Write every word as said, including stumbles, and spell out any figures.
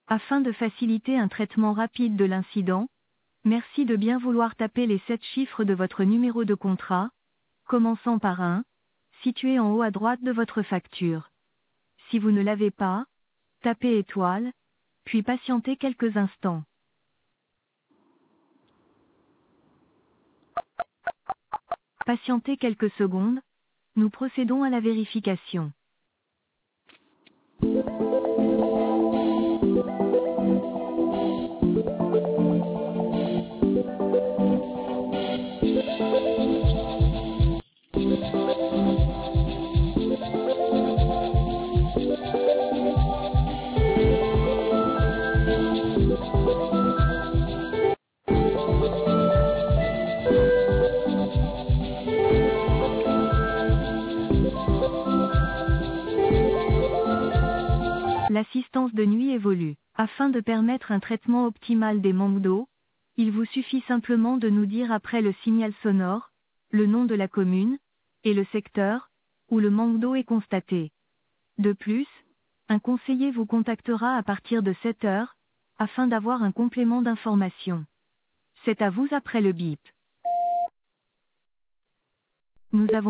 Afin de faciliter un traitement rapide de l'incident, merci de bien vouloir taper les sept chiffres de votre numéro de contrat, commençant par un, situé en haut à droite de votre facture. Si vous ne l'avez pas, tapez étoile, puis patientez quelques instants. Patientez quelques secondes, nous procédons à la vérification. L'assistance de nuit évolue. Afin de permettre un traitement optimal des manques d'eau, il vous suffit simplement de nous dire après le signal sonore, le nom de la commune, et le secteur, où le manque d'eau est constaté. De plus, un conseiller vous contactera à partir de sept heures, afin d'avoir un complément d'information. C'est à vous après le bip. Nous avons